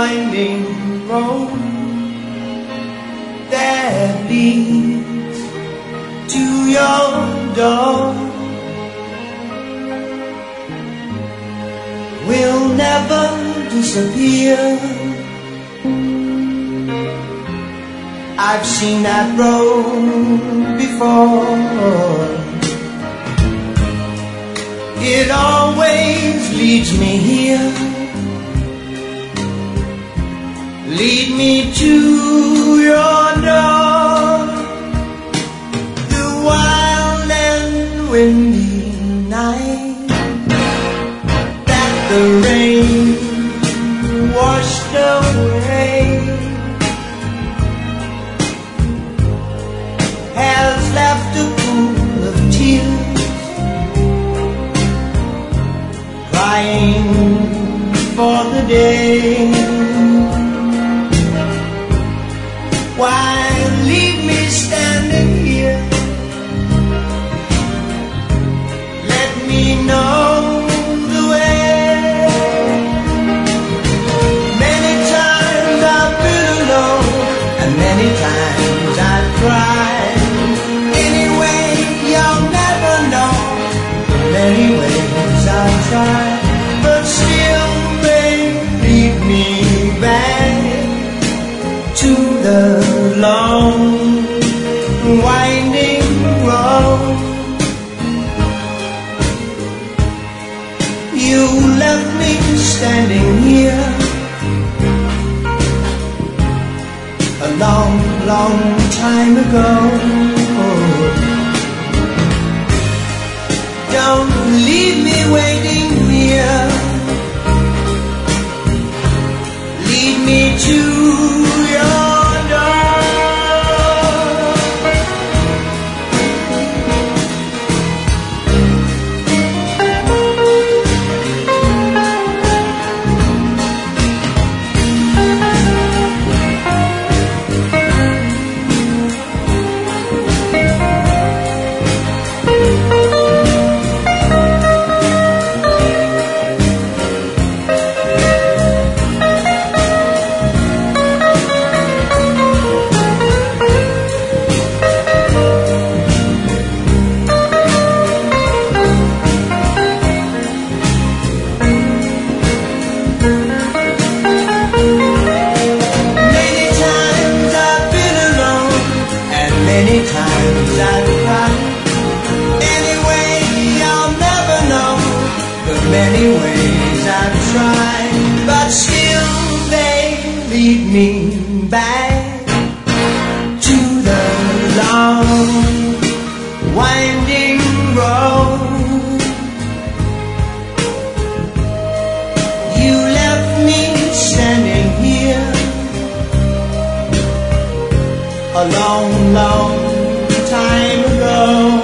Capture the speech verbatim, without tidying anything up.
winding road that leads to your door will never disappear. I've seen that road before. It always leads me here. Lead me to your door. The wild and windy night that the rain washed away has left a pool of tears, crying for the day. Why leave me standing here? Let me know the way. Many times I've been alone, and many times I've cried. Anyway, you'll never know the many ways I've tried, but still they lead me back to the long winding road. You left me standing here a long, long time ago. Don't leave me waiting here. Lead me to your many times I've cried. Anyway, I'll never know the many ways I've tried, but still they lead me back to the long winding road. You left me standing here a long, long time ago.